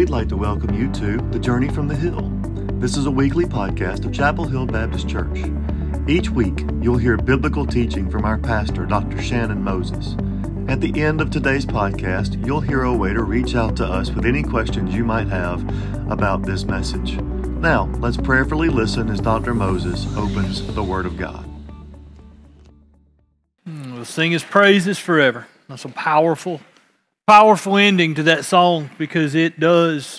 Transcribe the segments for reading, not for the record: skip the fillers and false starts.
we'd like to welcome you to The Journey from the Hill. This is a weekly podcast of Chapel Hill Baptist Church. Each week, you'll hear biblical teaching from our pastor, Dr. Shannon Moses. At the end of today's podcast, you'll hear a way to reach out to us with any questions you might have about this message. Now, let's prayerfully listen as Dr. Moses opens the Word of God. We'll sing His praises forever. That's a powerful ending to that song because it does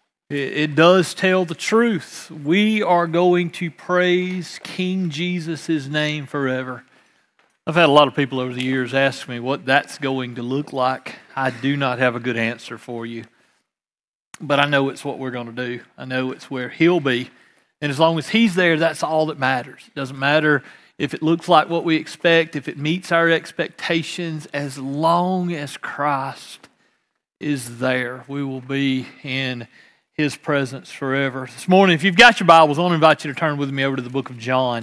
tell the truth. We are going to praise King Jesus' name forever. I've had a lot of people over the years ask me what that's going to look like. I do not have a good answer for you. But I know it's what we're going to do. I know it's where He'll be. And as long as He's there, that's all that matters. It doesn't matter if it looks like what we expect, if it meets our expectations, as long as Christ is there, we will be in His presence forever. This morning, if you've got your Bibles, I want to invite you to turn with me over to the book of John.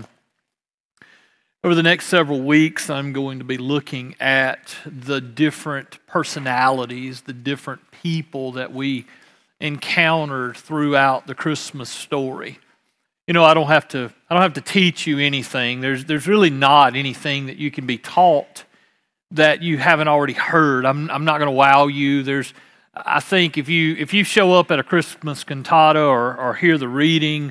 Over the next several weeks, I'm going to be looking at the different personalities, the different people that we encountered throughout the Christmas story. You know, I don't have to teach you anything. There's really not anything that you can be taught that you haven't already heard. I'm not going to wow you. I think if you show up at a Christmas cantata or hear the reading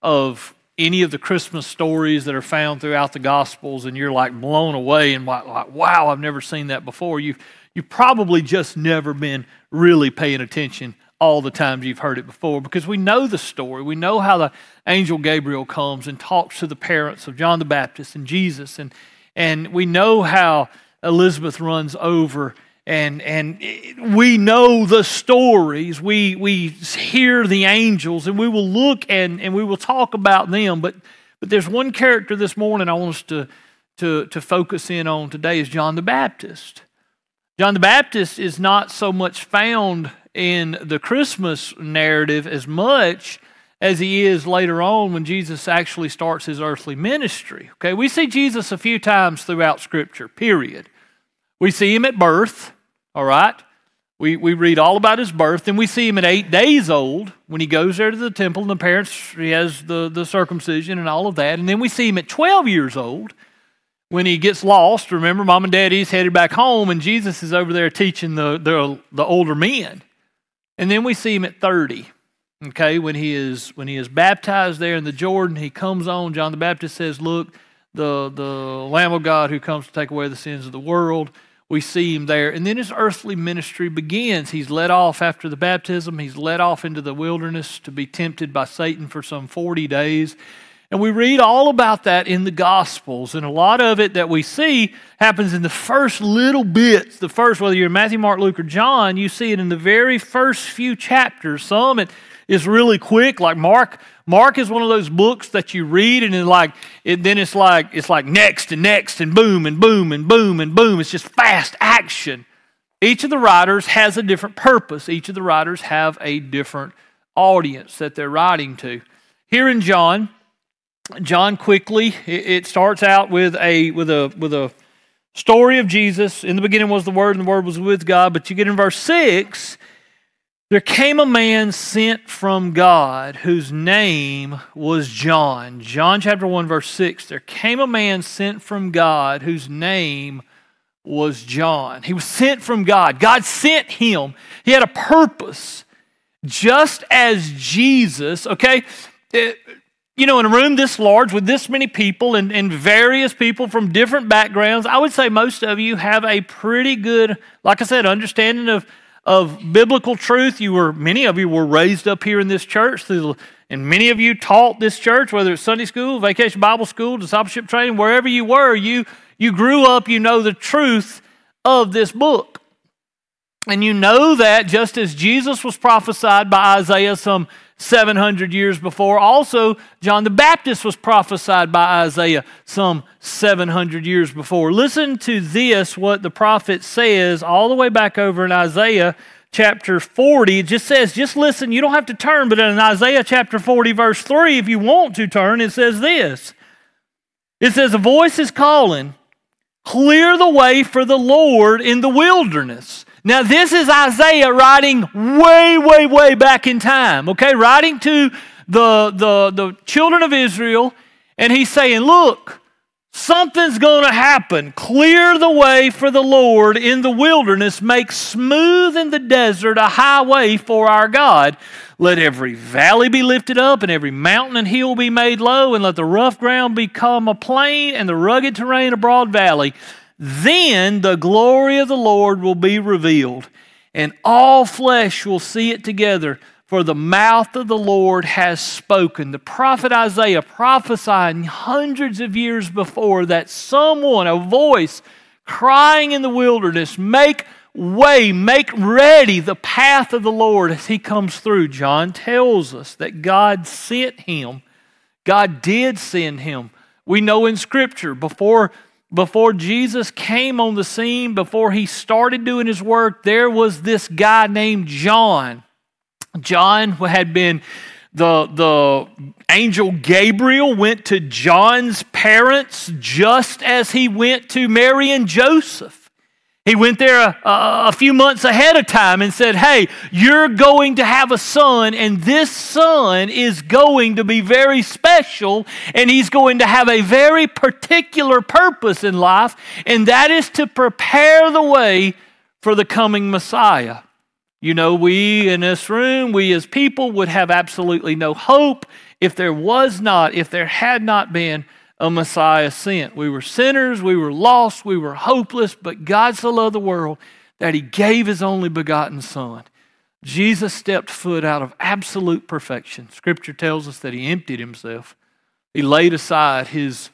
of any of the Christmas stories that are found throughout the Gospels, and you're like blown away and like, wow, I've never seen that before. You've probably just never been really paying attention all the times you've heard it before, because we know the story. We know how the angel Gabriel comes and talks to the parents of John the Baptist and Jesus, and we know how Elizabeth runs over, and we know the stories. We hear the angels, and we will look and we will talk about them. But there's one character this morning I want us to focus in on today is John the Baptist. John the Baptist is not so much found in the Christmas narrative as much as he is later on when Jesus actually starts his earthly ministry. Okay, we see Jesus a few times throughout Scripture, period. We see him at birth, all right? We read all about his birth. Then we see him at 8 days old when he goes there to the temple and he has the circumcision and all of that. And then we see him at 12 years old when he gets lost. Remember, Mom and Daddy's headed back home and Jesus is over there teaching the older men. And then we see him at 30, okay, when he is baptized there in the Jordan. He comes on. John the Baptist says, look, the Lamb of God who comes to take away the sins of the world. We see him there. And then his earthly ministry begins. He's led off after the baptism. He's led off into the wilderness to be tempted by Satan for some 40 days. And we read all about that in the Gospels. And a lot of it that we see happens in the first little bits. Whether you're in Matthew, Mark, Luke, or John, you see it in the very first few chapters. Some it is really quick, like Mark. Mark is one of those books that you read and it's like next and next and boom and boom and boom and boom. It's just fast action. Each of the writers has a different purpose. Each of the writers have a different audience that they're writing to. Here in John quickly, it starts out with a story of Jesus. In the beginning was the Word, and the Word was with God. But you get in verse 6, there came a man sent from God whose name was John. John chapter 1, verse 6. There came a man sent from God whose name was John. He was sent from God. God sent him. He had a purpose. Just as Jesus, okay, in a room this large with this many people and various people from different backgrounds, I would say most of you have a pretty good, like I said, understanding of biblical truth. Many of you were raised up here in this church, and many of you taught this church, whether it's Sunday school, Vacation Bible School, discipleship training, wherever you were, you grew up, you know the truth of this book. And you know that just as Jesus was prophesied by Isaiah some 700 years before, also John the Baptist was prophesied by Isaiah some 700 years before. Listen to this, what the prophet says all the way back over in Isaiah chapter 40. It just says, just listen, you don't have to turn, but in Isaiah chapter 40 verse 3, if you want to turn, it says this. It says, a voice is calling, clear the way for the Lord in the wilderness. Now, this is Isaiah writing way, way, way back in time, okay? Writing to the children of Israel, and he's saying, look, something's going to happen. Clear the way for the Lord in the wilderness. Make smooth in the desert a highway for our God. Let every valley be lifted up, and every mountain and hill be made low, and let the rough ground become a plain, and the rugged terrain a broad valley. Then the glory of the Lord will be revealed, and all flesh will see it together, for the mouth of the Lord has spoken. The prophet Isaiah prophesying hundreds of years before that someone, a voice crying in the wilderness, make way, make ready the path of the Lord as He comes through. John tells us that God sent Him. God did send Him. We know in Scripture, before Jesus came on the scene, before He started doing His work, there was this guy named John. John had been, the angel Gabriel went to John's parents just as he went to Mary and Joseph. He went there a few months ahead of time and said, hey, you're going to have a son, and this son is going to be very special, and he's going to have a very particular purpose in life, and that is to prepare the way for the coming Messiah. You know, we in this room, we as people would have absolutely no hope if there had not been a Messiah sent. We were sinners, we were lost, we were hopeless, but God so loved the world that He gave His only begotten Son. Jesus stepped foot out of absolute perfection. Scripture tells us that He emptied Himself. He laid aside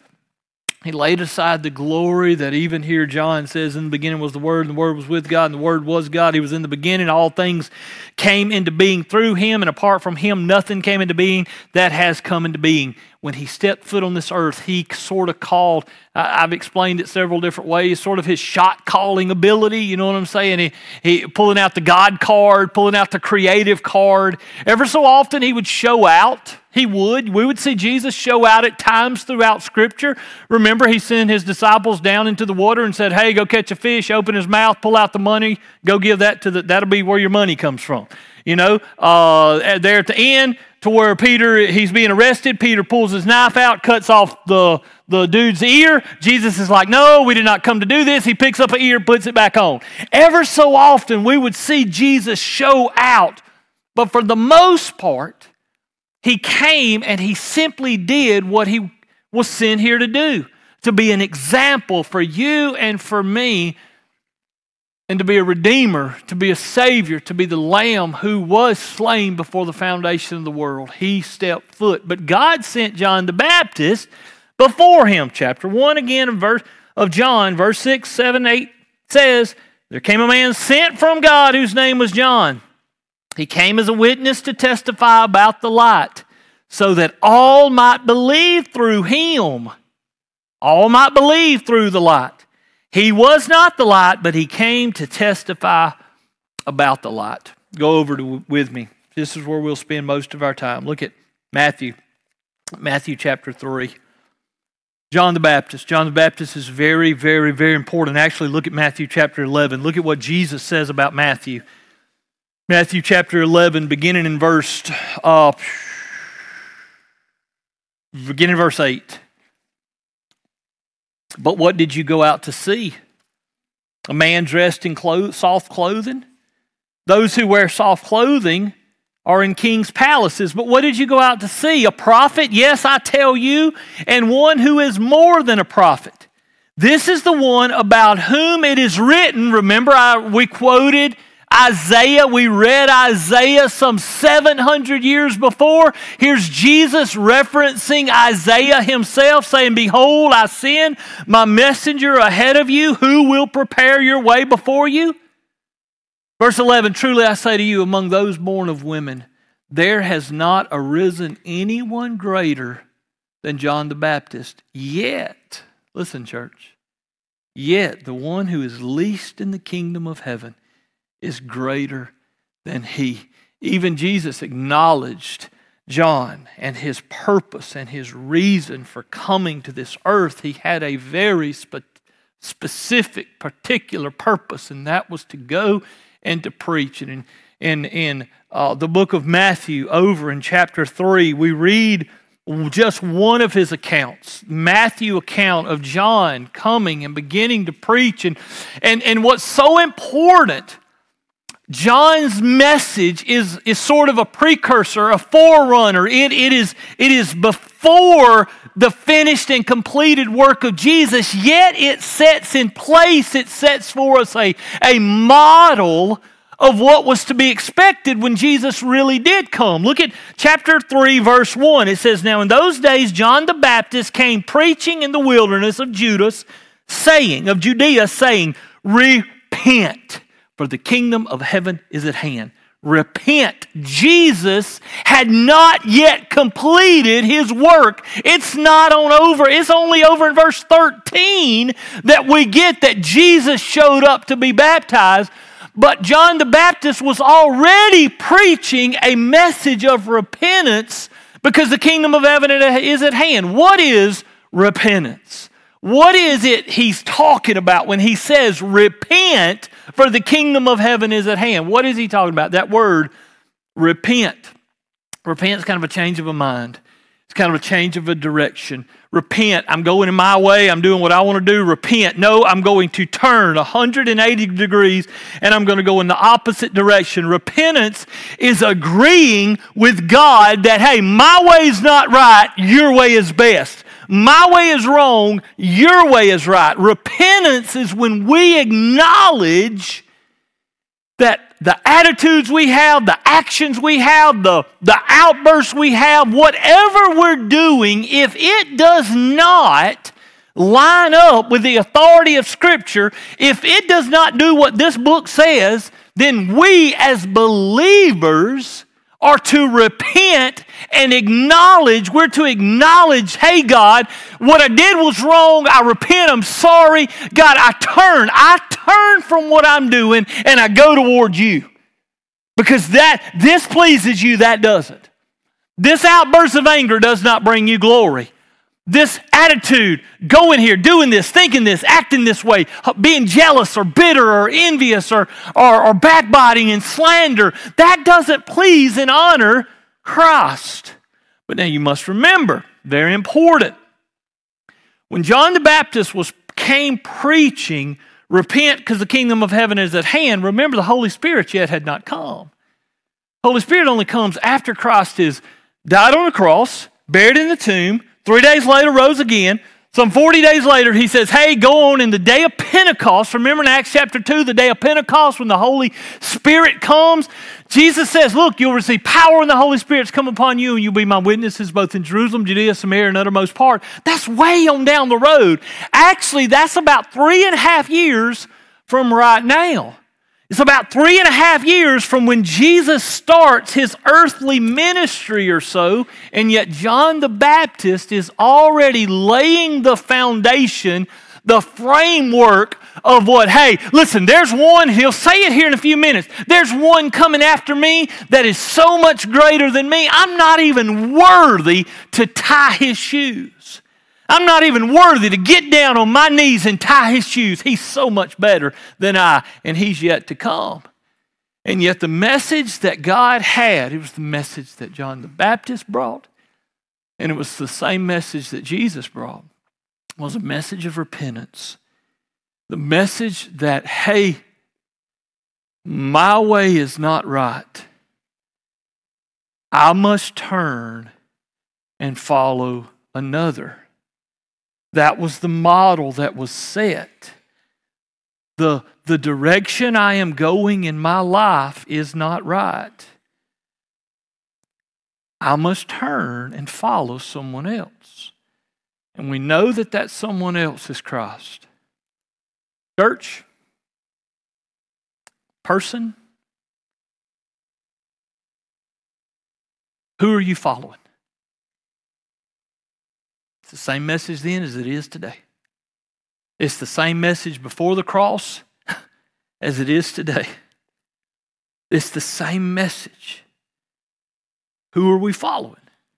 the glory that even here John says, in the beginning was the Word, and the Word was with God, and the Word was God. He was in the beginning. All things came into being through Him, and apart from Him, nothing came into being that has come into being. When He stepped foot on this earth, He sort of called, I've explained it several different ways, sort of His shot calling ability, you know what I'm saying? He pulling out the God card, pulling out the creative card. Ever so often He would show out. We would see Jesus show out at times throughout Scripture. Remember, He sent His disciples down into the water and said, hey, go catch a fish, open His mouth, pull out the money, go give that that'll be where your money comes from. You know, there at the end, to where he's being arrested, Peter pulls his knife out, cuts off the dude's ear. Jesus is like, no, we did not come to do this. He picks up an ear, puts it back on. Ever so often, we would see Jesus show out. But for the most part, He came and He simply did what He was sent here to do, to be an example for you and for me, and to be a redeemer, to be a savior, to be the lamb who was slain before the foundation of the world. He stepped foot. But God sent John the Baptist before Him. Chapter 1 again of John, verse 6, 7, 8 says, there came a man sent from God whose name was John. He came as a witness to testify about the light, so that all might believe through him. All might believe through the light. He was not the light, but He came to testify about the light. Go over with me. This is where we'll spend most of our time. Look at Matthew chapter 3. John the Baptist. John the Baptist is very, very, very important. Actually, look at Matthew chapter 11. Look at what Jesus says about Matthew. Matthew chapter 11, beginning in verse 8. But what did you go out to see? A man dressed in soft clothing? Those who wear soft clothing are in king's palaces. But what did you go out to see? A prophet? Yes, I tell you, and one who is more than a prophet. This is the one about whom it is written. Remember, we quoted Isaiah. We read Isaiah some 700 years before. Here's Jesus referencing Isaiah himself, saying, behold, I send my messenger ahead of you who will prepare your way before you. Verse 11, truly I say to you, among those born of women, there has not arisen anyone greater than John the Baptist. Yet, listen, church, yet the one who is least in the kingdom of heaven is greater than he. Even Jesus acknowledged John and his purpose and his reason for coming to this earth. He had a very specific, particular purpose, and that was to go and to preach. And in the book of Matthew, over in chapter 3, we read just one of his accounts, Matthew account of John coming and beginning to preach. And what's so important, John's message is sort of a precursor, a forerunner. It is before the finished and completed work of Jesus, yet it sets in place, it sets for us a model of what was to be expected when Jesus really did come. Look at chapter 3, verse 1. It says, "Now in those days John the Baptist came preaching in the wilderness of Judea, saying, Repent, for the kingdom of heaven is at hand." Repent. Jesus had not yet completed his work. It's not over. It's only over in verse 13 that we get that Jesus showed up to be baptized. But John the Baptist was already preaching a message of repentance because the kingdom of heaven is at hand. What is repentance? What is it he's talking about when he says, repent, for the kingdom of heaven is at hand? What is he talking about? That word, repent. Repent is kind of a change of a mind. It's kind of a change of a direction. Repent, I'm going in my way, I'm doing what I want to do. Repent, no, I'm going to turn 180 degrees and I'm going to go in the opposite direction. Repentance is agreeing with God that, hey, my way is not right, your way is best. My way is wrong, your way is right. Repentance is when we acknowledge that the attitudes we have, the actions we have, the outbursts we have, whatever we're doing, if it does not line up with the authority of Scripture, if it does not do what this book says, then we as believers are to repent and acknowledge, we're to acknowledge, hey God, what I did was wrong, I repent, I'm sorry. God, I turn from what I'm doing and I go towards you. Because this pleases you, that doesn't. This outburst of anger does not bring you glory. This attitude, going here, doing this, thinking this, acting this way, being jealous or bitter or envious or backbiting and slander, that doesn't please and honor Christ. But now you must remember, very important, when John the Baptist came preaching, repent because the kingdom of heaven is at hand, remember the Holy Spirit yet had not come. Holy Spirit only comes after Christ is died on the cross, buried in the tomb, 3 days later, rose again. Some 40 days later, he says, hey, go on in the day of Pentecost. Remember in Acts chapter 2, the day of Pentecost when the Holy Spirit comes? Jesus says, look, you'll receive power when the Holy Spirit's come upon you, and you'll be my witnesses both in Jerusalem, Judea, Samaria, and uttermost part. That's way on down the road. Actually, that's about 3.5 years from right now. It's about 3.5 years from when Jesus starts his earthly ministry or so, and yet John the Baptist is already laying the foundation, the framework of what, hey, listen, there's one, he'll say it here in a few minutes, there's one coming after me that is so much greater than me, I'm not even worthy to tie his shoes. I'm not even worthy to get down on my knees and tie his shoes. He's so much better than I, and he's yet to come. And yet the message that God had, it was the message that John the Baptist brought, and it was the same message that Jesus brought. It was a message of repentance. The message that, hey, my way is not right. I must turn and follow another. That was the model that was set. The direction I am going in my life is not right. I must turn and follow someone else. And we know that that someone else is Christ. Church, person, who are you following? It's the same message then as it is today. It's the same message before the cross as it is today. It's the same message. Who are we following?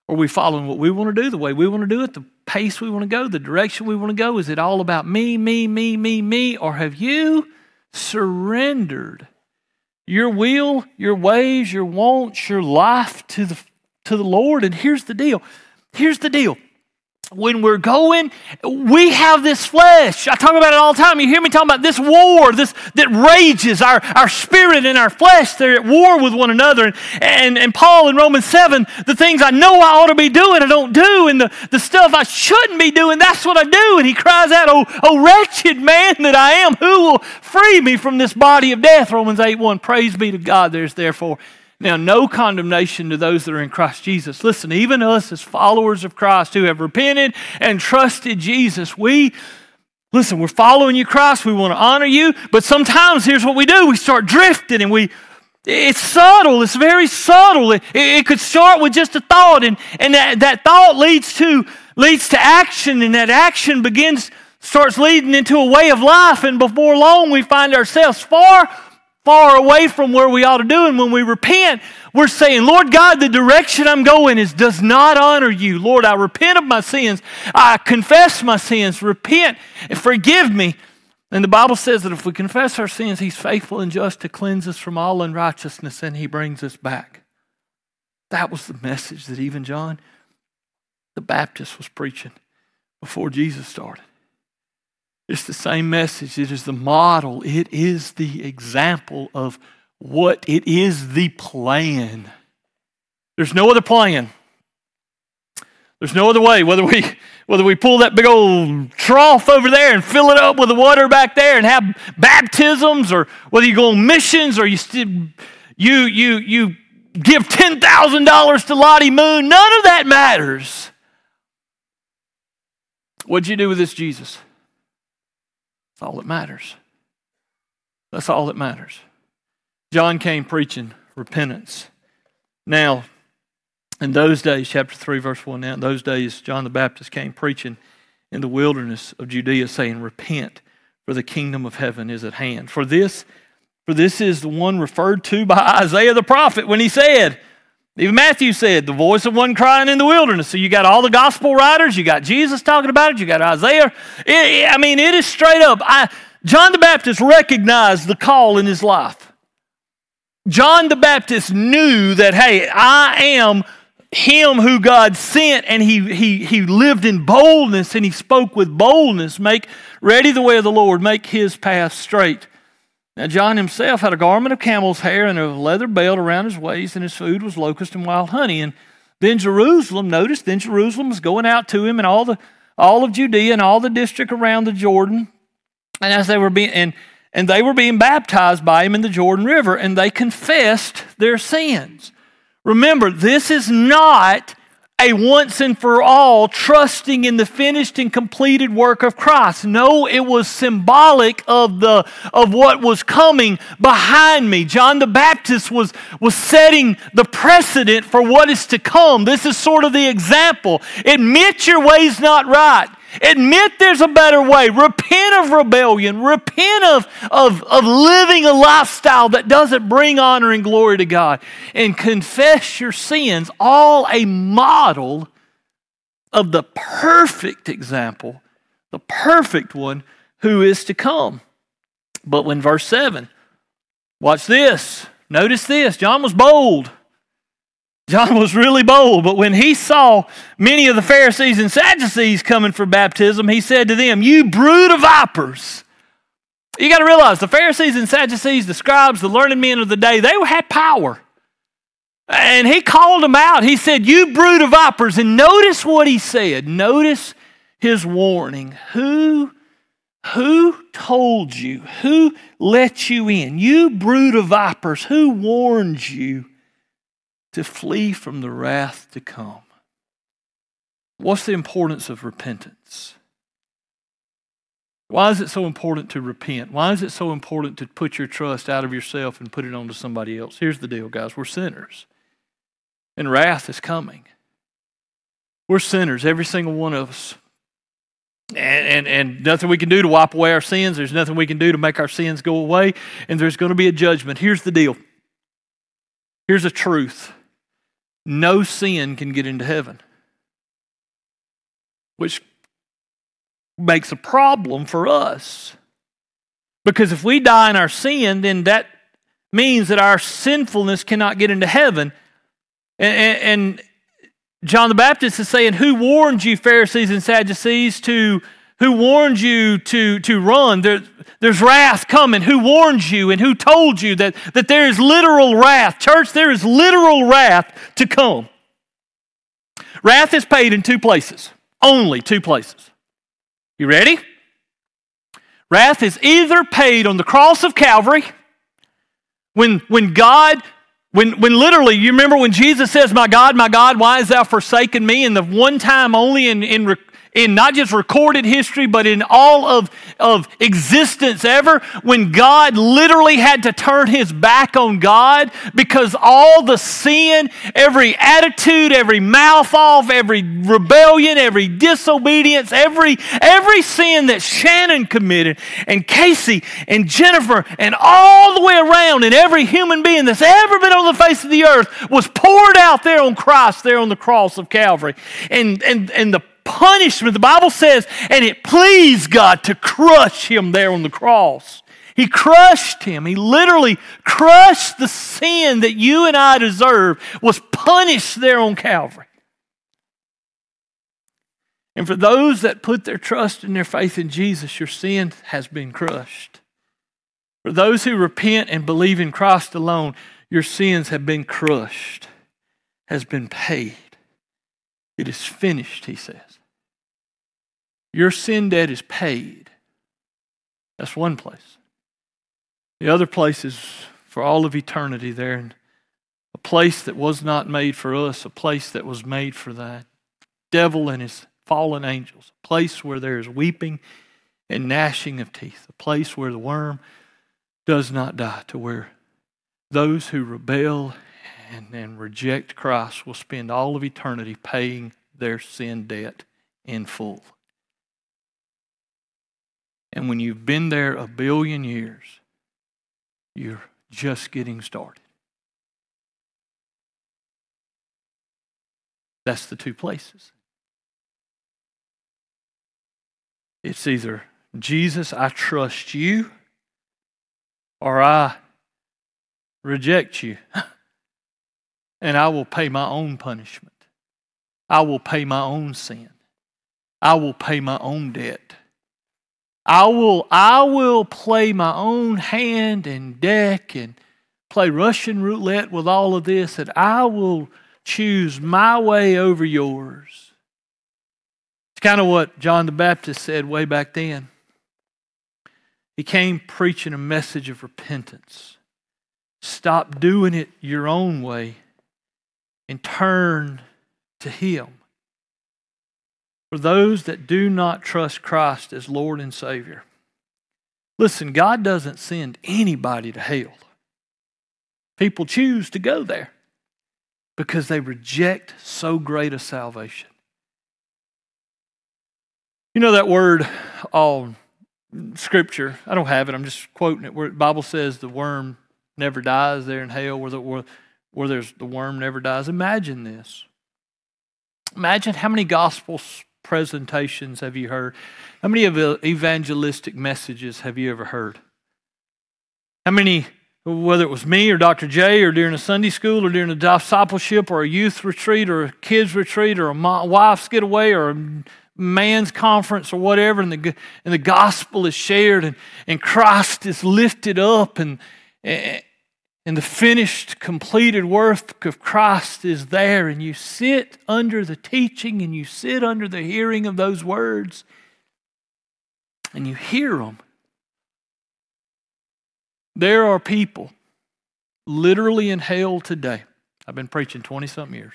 Or are we following what we want to do, the way we want to do it, the pace we want to go, the direction we want to go? Is it all about me, me, me, me, me? Or have you surrendered your will, your ways, your wants, your life to the Lord? And here's the deal. Here's the deal. When we're going, we have this flesh. I talk about it all the time. You hear me talking about this war, that rages. Our spirit and our flesh, they're at war with one another. And Paul in Romans 7, the things I know I ought to be doing, I don't do. And the stuff I shouldn't be doing, that's what I do. And he cries out, oh wretched man that I am, who will free me from this body of death? Romans 8:1, praise be to God, there's therefore now no condemnation to those that are in Christ Jesus. Listen, even us as followers of Christ who have repented and trusted Jesus, we're following you, Christ. We want to honor you. But sometimes here's what we do. We start drifting and it's subtle. It's very subtle. It could start with just a thought, and that thought leads to action, and that action starts leading into a way of life, and before long we find ourselves far away from where we ought to do. And when we repent, we're saying, Lord God, the direction I'm going does not honor you. Lord, I repent of my sins. I confess my sins. Repent and forgive me. And the Bible says that if we confess our sins, He's faithful and just to cleanse us from all unrighteousness, and He brings us back. That was the message that even John the Baptist was preaching before Jesus started. It's the same message. It is the model. It is the example of what it is, the plan. There's no other plan. There's no other way. Whether we pull that big old trough over there and fill it up with the water back there and have baptisms, or whether you go on missions, or you give $10,000 to Lottie Moon, none of that matters. What'd you do with this Jesus? That's all that matters. That's all that matters. John came preaching repentance. Now, in those days, chapter 3, verse 1, now in those days, John the Baptist came preaching in the wilderness of Judea, saying, repent, for the kingdom of heaven is at hand. For this is the one referred to by Isaiah the prophet when he said, even Matthew said, the voice of one crying in the wilderness. So you got all the gospel writers, you got Jesus talking about it, you got Isaiah. It is straight up. John the Baptist recognized the call in his life. John the Baptist knew that, hey, I am him who God sent, and he lived in boldness, and he spoke with boldness. Make ready the way of the Lord, make His path straight. Now, John himself had a garment of camel's hair and a leather belt around his waist, and his food was locust and wild honey. And then Jerusalem was going out to him, and all of Judea and all the district around the Jordan. And as they were being baptized by him in the Jordan River, and they confessed their sins. Remember, this is not a once and for all trusting in the finished and completed work of Christ. No, it was symbolic of what was coming behind me. John the Baptist was setting the precedent for what is to come. This is sort of the example. Admit your way's not right. Admit there's a better way. Repent of rebellion. Repent of living a lifestyle that doesn't bring honor and glory to God. And confess your sins. All a model of the perfect example, the perfect one who is to come. But when verse 7, watch this. Notice this. John was bold. John was really bold, but when he saw many of the Pharisees and Sadducees coming for baptism, he said to them, you brood of vipers. You got to realize the Pharisees and Sadducees, the scribes, the learned men of the day, they had power. And he called them out. He said, you brood of vipers. And notice what he said. Notice his warning. Who told you? Who let you in? You brood of vipers. Who warned you to flee from the wrath to come? What's the importance of repentance? Why is it so important to repent? Why is it so important to put your trust out of yourself and put it onto somebody else? Here's the deal, guys. We're sinners. And wrath is coming. We're sinners, every single one of us. And nothing we can do to wipe away our sins. There's nothing we can do to make our sins go away. And there's going to be a judgment. Here's the deal. Here's a truth. No sin can get into heaven. which makes a problem for us. Because if we die in our sin, then that means that our sinfulness cannot get into heaven. And John the Baptist is saying, who warned you, Pharisees and Sadducees, who warned you to run? There's wrath coming. Who warned you and who told you that there is literal wrath? Church, there is literal wrath to come. Wrath is paid in two places. Only two places. You ready? Wrath is either paid on the cross of Calvary, when literally, you remember when Jesus says, my God, why hast thou forsaken me? And the one time only in not just recorded history, but in all of existence ever, when God literally had to turn his back on God because all the sin, every attitude, every mouth off, every rebellion, every disobedience, every sin that Shannon committed, and Casey and Jennifer, and all the way around, and every human being that's ever been on the face of the earth was poured out there on Christ, there on the cross of Calvary. And the punishment, the Bible says, and it pleased God to crush him there on the cross. He crushed him. He literally crushed the sin that you and I deserve, was punished there on Calvary. And for those that put their trust and their faith in Jesus, your sin has been crushed. For those who repent and believe in Christ alone, your sins have been crushed, has been paid. It is finished, he says. Your sin debt is paid. That's one place. The other place is for all of eternity there, and a place that was not made for us, a place that was made for the devil and his fallen angels, a place where there is weeping and gnashing of teeth, a place where the worm does not die, to where those who rebel and reject Christ will spend all of eternity paying their sin debt in full. And when you've been there 1 billion years, you're just getting started. That's the two places. It's either, Jesus, I trust you, or I reject you, and I will pay my own punishment. I will pay my own sin. I will pay my own debt. I will play my own hand and deck and play Russian roulette with all of this, and I will choose my way over yours. It's kind of what John the Baptist said way back then. He came preaching a message of repentance. Stop doing it your own way and turn to him. For those that do not trust Christ as Lord and Savior, listen, God doesn't send anybody to hell. People choose to go there because they reject so great a salvation. You know that word, Scripture, I don't have it, I'm just quoting it, where the Bible says the worm never dies there in hell, where there's the worm never dies. Imagine this. Imagine how many gospel presentations have you heard? How many of the evangelistic messages have you ever heard? How many, whether it was me or Dr. J, or during a Sunday school, or during a discipleship, or a youth retreat, or a kids retreat, or a wife's getaway, or a man's conference, or whatever, and the gospel is shared, and Christ is lifted up, and the finished, completed work of Christ is there, and you sit under the teaching and you sit under the hearing of those words, and you hear them. There are people literally in hell today. I've been preaching 20-something years.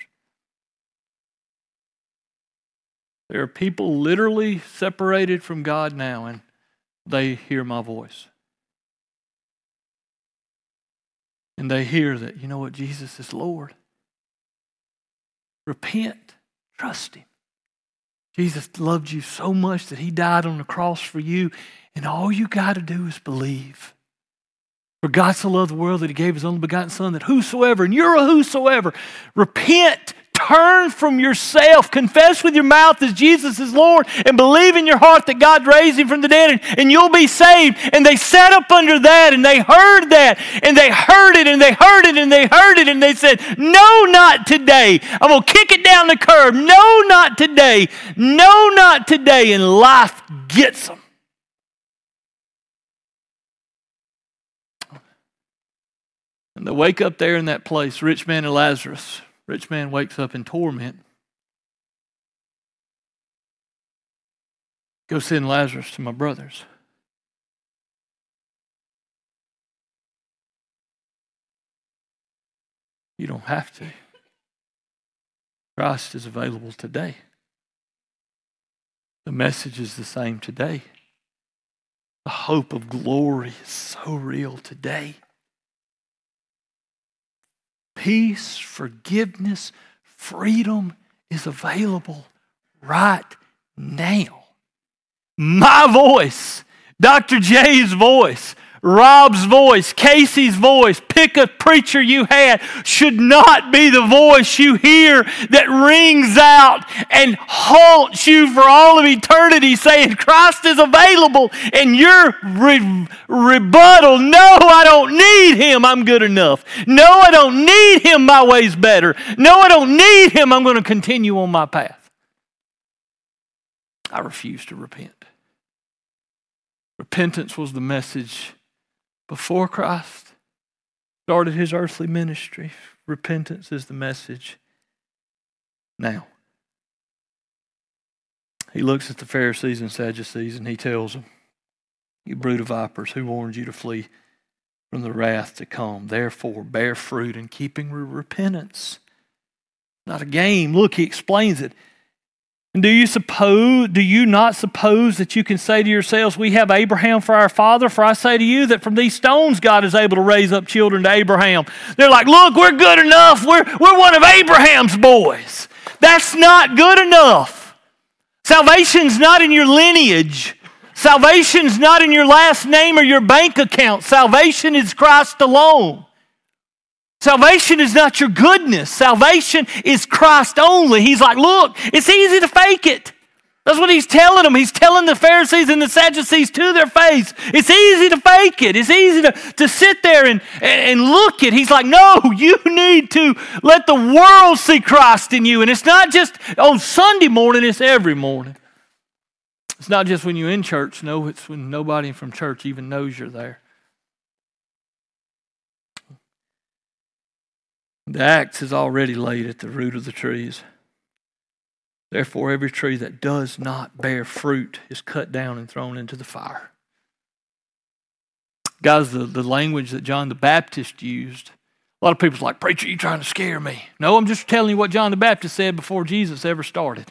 There are people literally separated from God now, and they hear my voice. And they hear that, you know what, Jesus is Lord. Repent. Trust him. Jesus loved you so much that he died on the cross for you, and all you got to do is believe. For God so loved the world that he gave his only begotten Son, that whosoever, and you're a whosoever, repent, Turn from yourself. Confess with your mouth that Jesus is Lord and believe in your heart that God raised him from the dead and you'll be saved. And they sat up under that and they heard that and they heard it and they heard it and they heard it and they said, no, not today. I'm going to kick it down the curb. No, not today. No, not today. And life gets them. And they wake up there in that place, rich man and Lazarus. Rich man wakes up in torment. Go send Lazarus to my brothers. You don't have to. Christ is available today. The message is the same today. The hope of glory is so real today. Peace, forgiveness, freedom is available right now. My voice, Dr. J's voice, Rob's voice, Casey's voice, pick a preacher you had, should not be the voice you hear that rings out and haunts you for all of eternity saying Christ is available and your rebuttal, no, I don't need him, I'm good enough. No, I don't need him, my way's better. No, I don't need him, I'm going to continue on my path. I refuse to repent. Repentance was the message before Christ started his earthly ministry. Repentance is the message now. He looks at the Pharisees and Sadducees and he tells them, you brood of vipers, who warned you to flee from the wrath to come? Therefore, bear fruit in keeping with repentance. Not a game. Look, he explains it. And do you not suppose that you can say to yourselves, we have Abraham for our father? For I say to you that from these stones God is able to raise up children to Abraham. They're like, look, we're good enough. We're one of Abraham's boys. That's not good enough. Salvation's not in your lineage. Salvation's not in your last name or your bank account. Salvation is Christ alone. Salvation is not your goodness. Salvation is Christ only. He's like, look, it's easy to fake it. That's what he's telling them. He's telling the Pharisees and the Sadducees to their face. It's easy to fake it. It's easy to sit there and look it. He's like, no, you need to let the world see Christ in you. And it's not just on Sunday morning, it's every morning. It's not just when you're in church. No, it's when nobody from church even knows you're there. The axe is already laid at the root of the trees. Therefore, every tree that does not bear fruit is cut down and thrown into the fire. Guys, the language that John the Baptist used, a lot of people's like, preacher, you trying to scare me. No, I'm just telling you what John the Baptist said before Jesus ever started.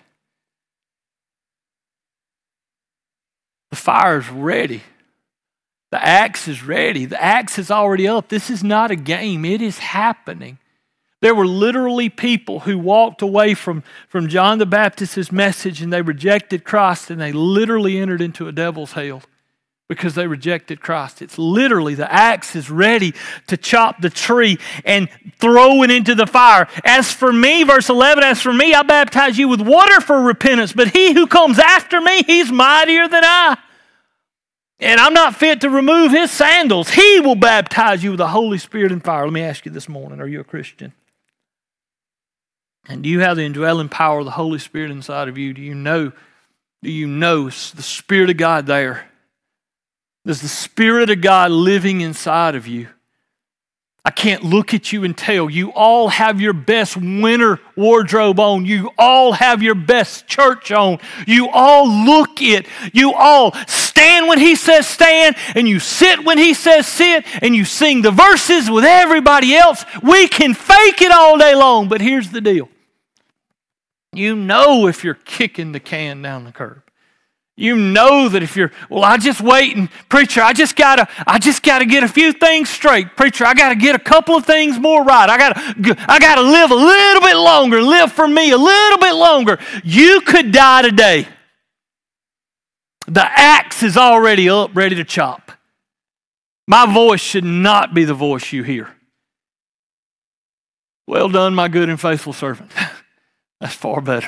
The fire's ready. The axe is ready. The axe is already up. This is not a game. It is happening. There were literally people who walked away from John the Baptist's message and they rejected Christ and they literally entered into a devil's hell because they rejected Christ. It's literally the axe is ready to chop the tree and throw it into the fire. As for me, verse 11, as for me, I baptize you with water for repentance, but he who comes after me, he's mightier than I. And I'm not fit to remove his sandals. He will baptize you with the Holy Spirit and fire. Let me ask you this morning, are you a Christian? And do you have the indwelling power of the Holy Spirit inside of you? Do you know the Spirit of God there? There's the Spirit of God living inside of you. I can't look at you and tell. You all have your best winter wardrobe on. You all have your best church on. You all look it. You all stand when he says stand, and you sit when he says sit, and you sing the verses with everybody else. We can fake it all day long, but here's the deal. You know if you're kicking the can down the curb. You know that if you're, well, I just wait and preacher, I just gotta get a few things straight. Preacher, I gotta get a couple of things more right. I gotta live a little bit longer, live for me a little bit longer. You could die today. The axe is already up, ready to chop. My voice should not be the voice you hear. Well done, my good and faithful servant. That's far better.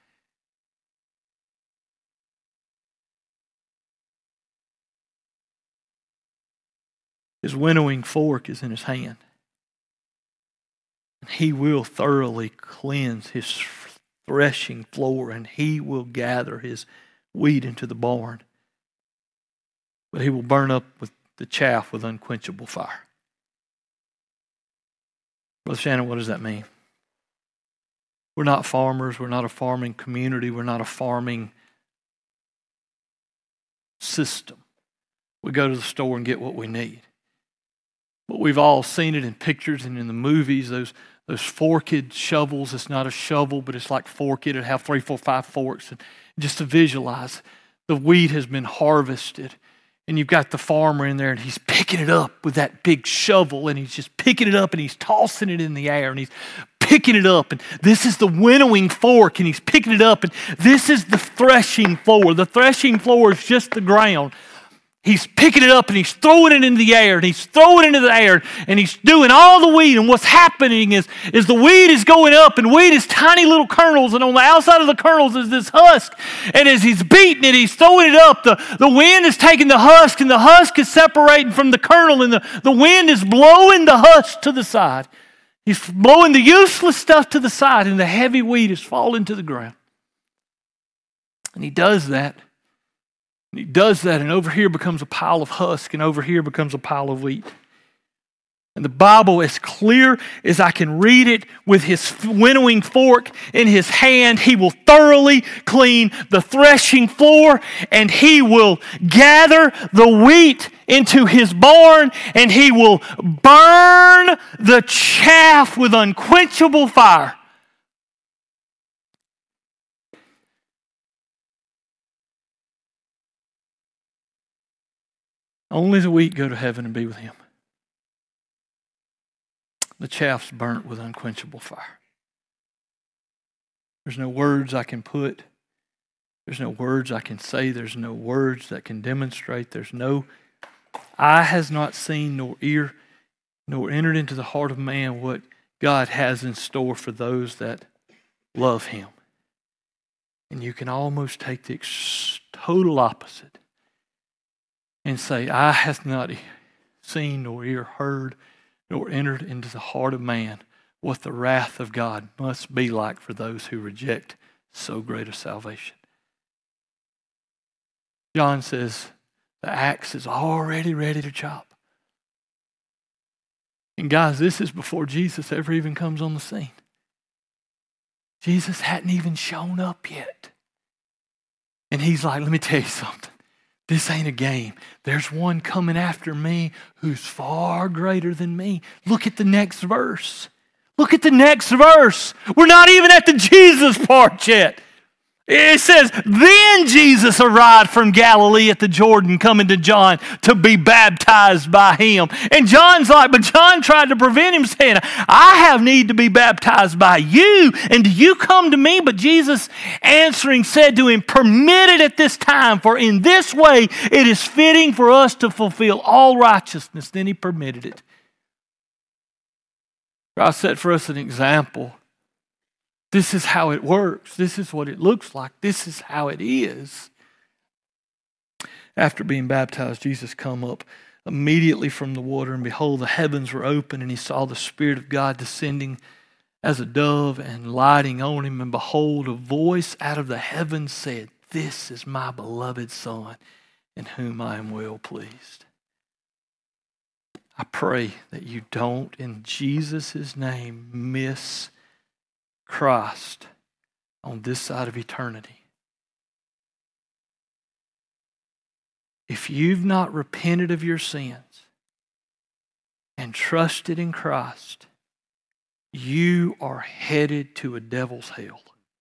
His winnowing fork is in his hand. And he will thoroughly cleanse his threshing floor, and he will gather his wheat into the barn. But he will burn up with the chaff with unquenchable fire. Brother Shannon, what does that mean? We're not farmers. We're not a farming community. We're not a farming system. We go to the store and get what we need. But we've all seen it in pictures and in the movies, those forked shovels. It's not a shovel, but it's like forked. It'll have 3, 4, 5 forks. And just to visualize, the wheat has been harvested. And you've got the farmer in there, and he's picking it up with that big shovel, and he's just picking it up, and he's tossing it in the air, and he's picking it up. And this is the winnowing fork, and he's picking it up, and this is the threshing floor. The threshing floor is just the ground. He's picking it up and he's throwing it into the air, and he's throwing it into the air, and he's doing all the wheat. And what's happening is the wheat is going up, and wheat is tiny little kernels, and on the outside of the kernels is this husk. And as he's beating it, he's throwing it up. The wind is taking the husk, and the husk is separating from the kernel, and the wind is blowing the husk to the side. He's blowing the useless stuff to the side, and the heavy wheat is falling to the ground. And he does that. And he does that, and over here becomes a pile of husk, and over here becomes a pile of wheat. And the Bible, as clear as I can read it, with his winnowing fork in his hand, he will thoroughly clean the threshing floor, and he will gather the wheat into his barn, and he will burn the chaff with unquenchable fire. Only the wheat go to heaven and be with him. The chaff's burnt with unquenchable fire. There's no words I can put. There's no words I can say. There's no words that can demonstrate. There's no eye has not seen, nor ear, nor entered into the heart of man what God has in store for those that love him. And you can almost take the total opposite and say, eye hath not seen, nor ear heard, nor entered into the heart of man what the wrath of God must be like for those who reject so great a salvation. John says the axe is already ready to chop. And guys, this is before Jesus ever even comes on the scene. Jesus hadn't even shown up yet. And he's like, let me tell you something. This ain't a game. There's one coming after me who's far greater than me. Look at the next verse. Look at the next verse. We're not even at the Jesus part yet. It says, then Jesus arrived from Galilee at the Jordan, coming to John to be baptized by him. And John's like, but John tried to prevent him, saying, I have need to be baptized by you, and do you come to me? But Jesus answering said to him, permit it at this time, for in this way it is fitting for us to fulfill all righteousness. Then he permitted it. God set for us an example. This is how it works. This is what it looks like. This is how it is. After being baptized, Jesus come up immediately from the water, and behold, the heavens were open, and he saw the Spirit of God descending as a dove and lighting on him. And behold, a voice out of the heavens said, this is my beloved Son, in whom I am well pleased. I pray that you don't, in Jesus' name, miss Christ on this side of eternity. If you've not repented of your sins and trusted in Christ, you are headed to a devil's hell.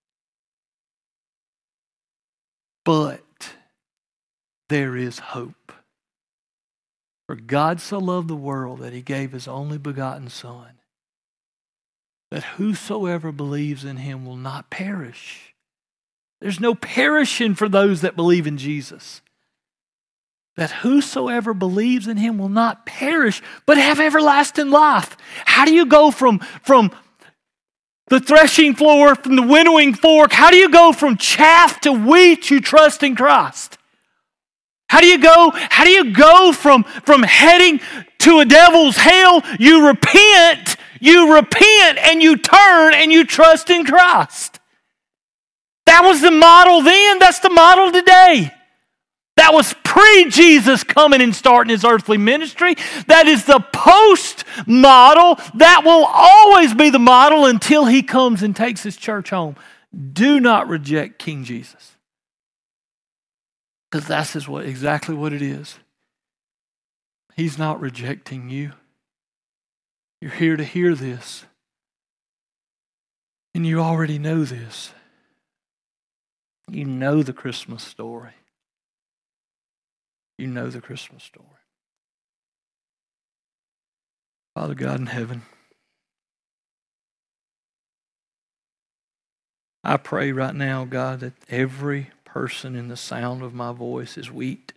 But there is hope. For God so loved the world that he gave his only begotten Son, that whosoever believes in him will not perish. There's no perishing for those that believe in Jesus. That whosoever believes in him will not perish, but have everlasting life. How do you go from the threshing floor from the winnowing fork? How do you go from chaff to wheat? You trust in Christ. How do you go from heading to a devil's hell? You repent and you turn and you trust in Christ. That was the model then. That's the model today. That was pre-Jesus coming and starting his earthly ministry. That is the post-model. That will always be the model until he comes and takes his church home. Do not reject King Jesus. Because that's exactly what it is. He's not rejecting you. You're here to hear this. And you already know this. You know the Christmas story. You know the Christmas story. Father God in heaven, I pray right now, God, that every person in the sound of my voice is wheat.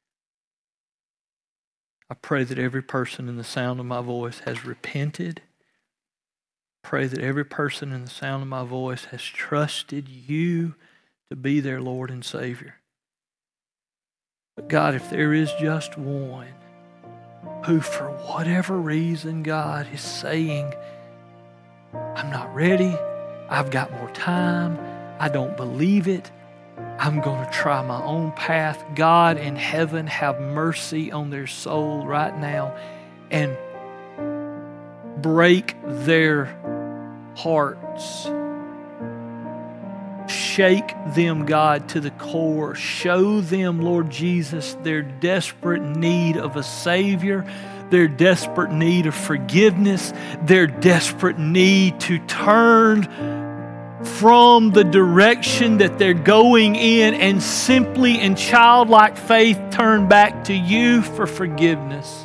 I pray that every person in the sound of my voice has repented. I pray that every person in the sound of my voice has trusted you to be their Lord and Savior. But God, if there is just one who for whatever reason, God, is saying, I'm not ready, I've got more time, I don't believe it, I'm going to try my own path. God in heaven, have mercy on their soul right now and break their hearts. Shake them, God, to the core. Show them, Lord Jesus, their desperate need of a Savior, their desperate need of forgiveness, their desperate need to turn from the direction that they're going in and simply in childlike faith turn back to you for forgiveness.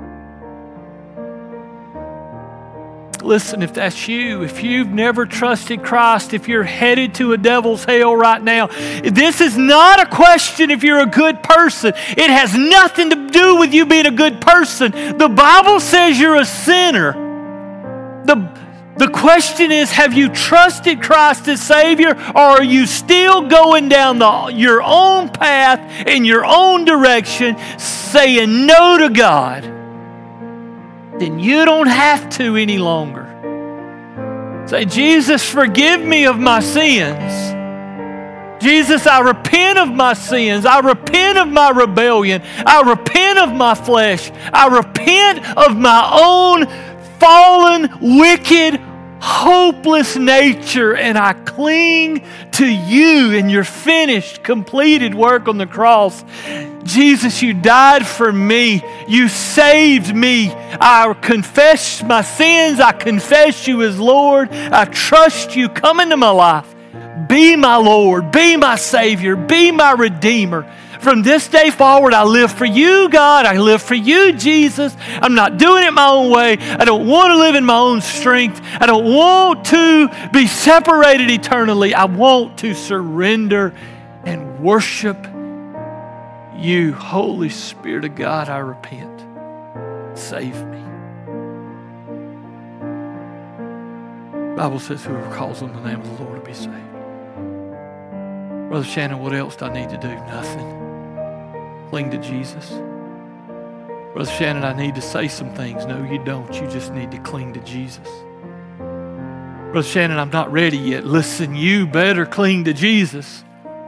Listen, if that's you, if you've never trusted Christ, if you're headed to a devil's hell right now, this is not a question if you're a good person. It has nothing to do with you being a good person. The Bible says you're a sinner. The question is, have you trusted Christ as Savior, or are you still going down your own path in your own direction, saying no to God? Then you don't have to any longer. Say, Jesus, forgive me of my sins. Jesus, I repent of my sins. I repent of my rebellion. I repent of my flesh. I repent of my own fallen, wicked, hopeless nature, and I cling to you and your finished, completed work on the cross. Jesus, you died for me. You saved me. I confess my sins. I confess you as Lord. I trust you. Come into my life. Be my Lord. Be my Savior. Be my Redeemer. From this day forward, I live for you, God. I live for you, Jesus. I'm not doing it my own way. I don't want to live in my own strength. I don't want to be separated eternally. I want to surrender and worship you. Holy Spirit of God, I repent. Save me. The Bible says whoever calls on the name of the Lord will be saved. Brother Shannon, what else do I need to do? Nothing. Cling to Jesus. Brother Shannon, I need to say some things. No, you don't. You just need to cling to Jesus. Brother Shannon, I'm not ready yet. Listen, you better cling to Jesus.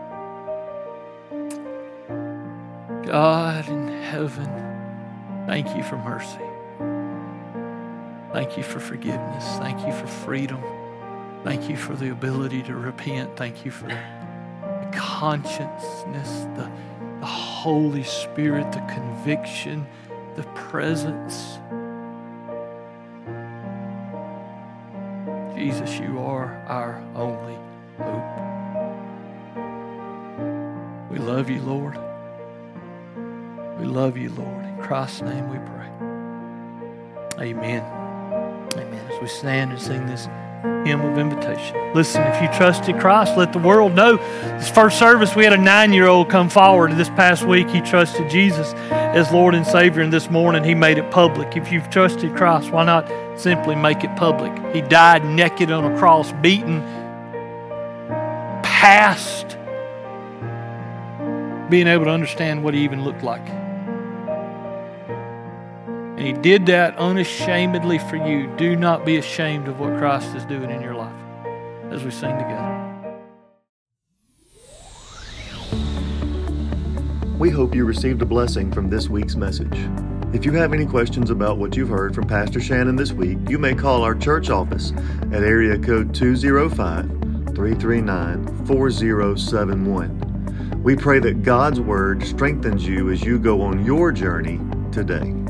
God in heaven, thank you for mercy. Thank you for forgiveness. Thank you for freedom. Thank you for the ability to repent. Thank you for the consciousness, the Holy Spirit, the conviction, the presence. Jesus, you are our only hope. We love you, Lord. We love you, Lord. In Christ's name we pray. Amen. Amen. As we stand and sing this hymn of invitation. Listen, if you trusted Christ, let the world know. This first service, we had a 9-year-old come forward. This past week, he trusted Jesus as Lord and Savior, and this morning he made it public. If you've trusted Christ, why not simply make it public? He died naked on a cross, beaten, past being able to understand what he even looked like. And he did that unashamedly for you. Do not be ashamed of what Christ is doing in your life as we sing together. We hope you received a blessing from this week's message. If you have any questions about what you've heard from Pastor Shannon this week, you may call our church office at area code 205-339-4071. We pray that God's Word strengthens you as you go on your journey today.